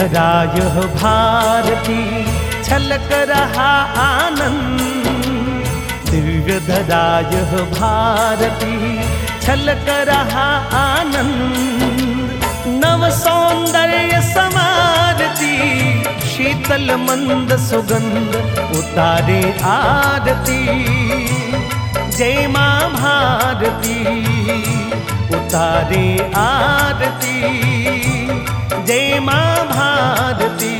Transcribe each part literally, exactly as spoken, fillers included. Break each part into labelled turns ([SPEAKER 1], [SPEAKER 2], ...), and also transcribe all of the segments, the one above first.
[SPEAKER 1] धरा यह भारती छलक रहा आनंद, दिव्य धरा यह भारती छलक रहा आनंद। नव सौंदर्य समारती शीतल मंद सुगंध उतारे आरती। जय माँ भारती उतारे आरती, जय माँ भारती।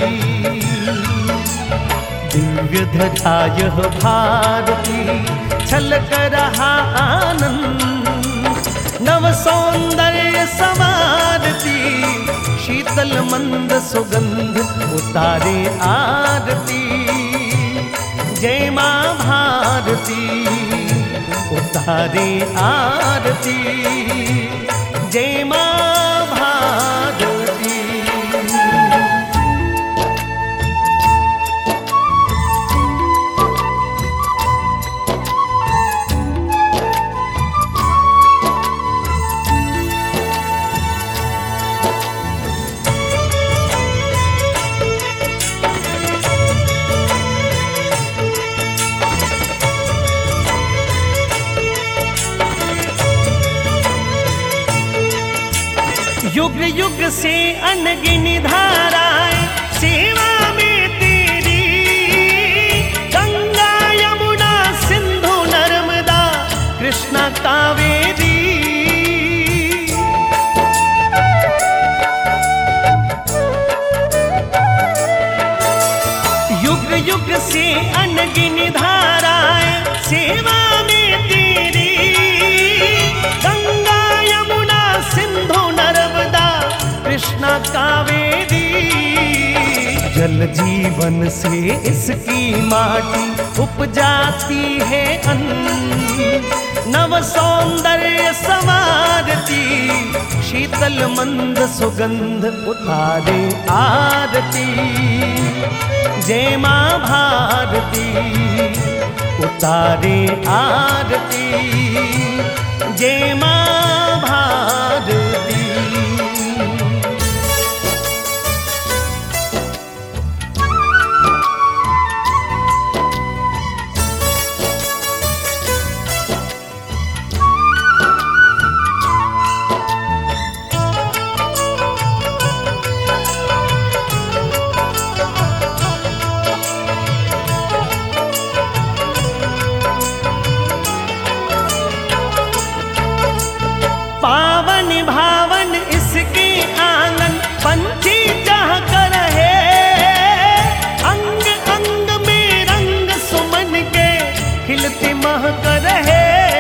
[SPEAKER 1] दिव्य धरा यह भारती छलक रहा आनंद, नव सौंदर्य समारती शीतल मंद सुगंध उतारे आरती। जय माँ भारती उतारे आरती, जय माँ भारती। युग युग से अनगिनी धाराएं सेवा में तेरी, गंगा यमुना सिंधु नर्मदा कृष्णा कावेरी। युग युग से अनगिनी धाराएं सेवा में तेरी, गंगा यमुना सिंधु कृष्णा कावेरी। जल जीवन से इसकी माटी उपजाती है अन्न, नव सौंदर्य संवारती शीतल मंद सुगंध उतारे आरती। जय माँ भारती उतारे आरती, जय माँ भारती। पावन भावन इसके आंगन पंछी चहक रहे, अंग अंग में रंग सुमन के खिलते महक रहे।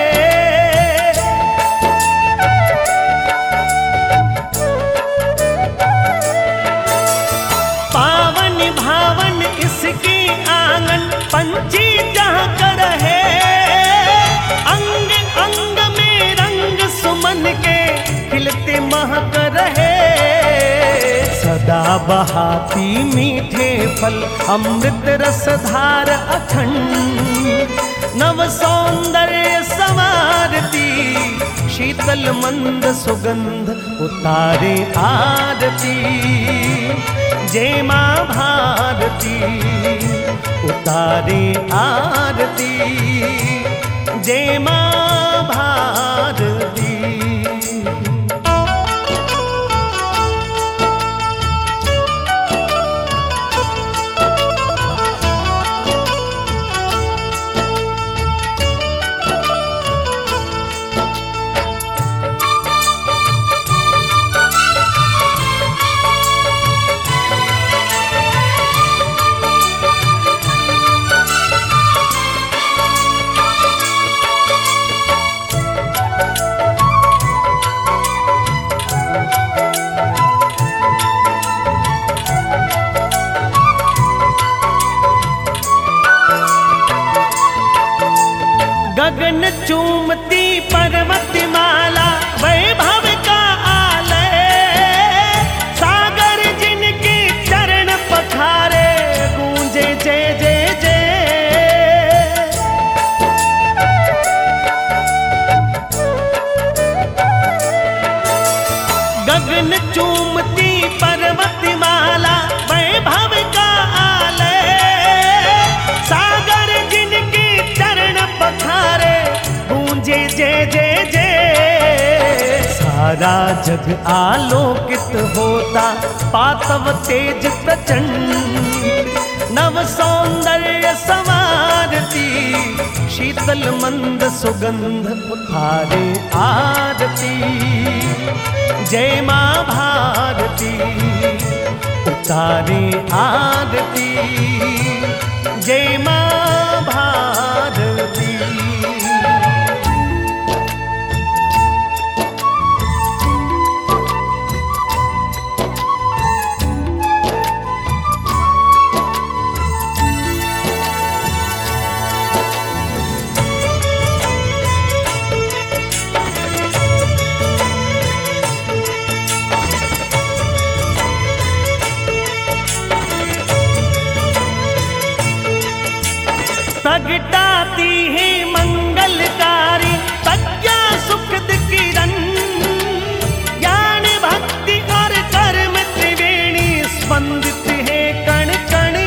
[SPEAKER 1] पावन भावन इसके आंगन पंछी चहक रहे, अंग अंग में रंग सुमन के खिलते महक रहे। सदा बहाती मीठे फल अमृत रसधार अखंड, नव सौंदर्य संवारती शीतल मंद सुगंध उतारे आरती। जय माँ भारती उतारे आरती, जय माँ भारती। गगन चूमती पर्वतमाला वैभव का आलय, सागर जिनके चरण पखारे गूंजे जय जय जय। गगन चूमती पर्वतमाला जय जय। सारा जग आलोकित होता पातव तेज प्रचंड, नव सौंदर्य संवारती शीतल मंद सुगंध उतारे आरती। जय माँ भारती उतारे आरती, जय माँ भारती। प्रगटाती है मंगलकारी प्रज्ञा सुखद किरण, ज्ञान भक्ति और कर्म त्रिवेणी स्पंदित है कण कण।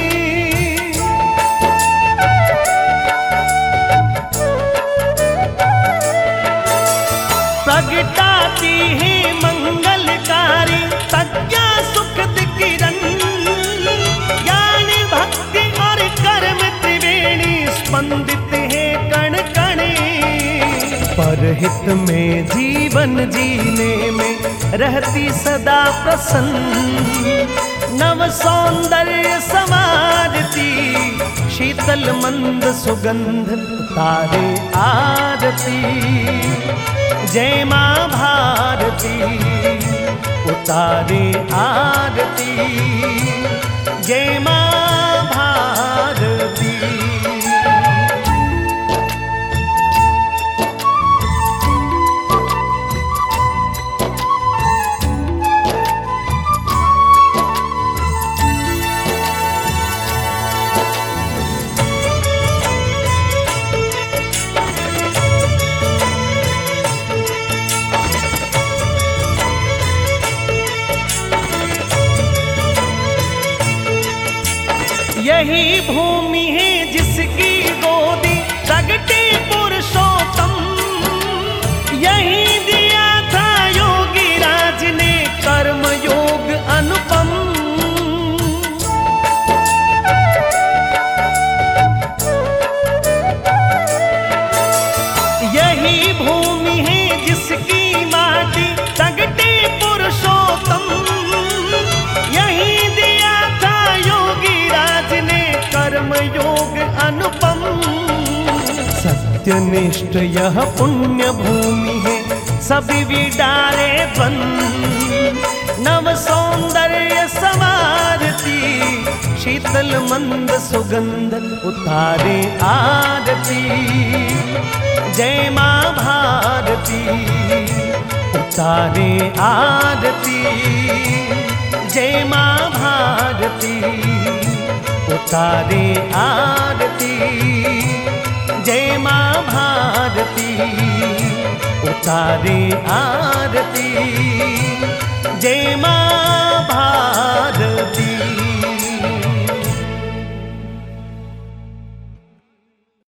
[SPEAKER 1] प्रगटाती है मंगलकारी प्रज्ञा सुखद किरण, ज्ञान भक्ति और कर्म स्पंदित है कण कण। परहित में जीवन जीने में रहती सदा प्रसन्न, नव सौंदर्य संवारती शीतल मंद सुगंध उतारे आरती। जय माँ भारती उतारे आरती, जय माँ भारती। यही भूमि है जिसकी गोदी प्रगटे पुरुषोत्तम, यही दिया था योगी राज ने कर्म योग अनुपम। यही भूमि है जिसकी माटी प्रगटे पुरुषोत्तम, यही दिया था योगी कर्म योग अनुपम। सत्यनिष्ठ यह पुण्य भूमि है सभी विडारे द्वंद, नव सौंदर्य संवारती शीतल मंद सुगंध उतारे आरती। जय माँ भारती उतारे आरती, जय माँ भारती उतारे आरती। जय माँ भारती उतारे आरती, जय माँ भारती।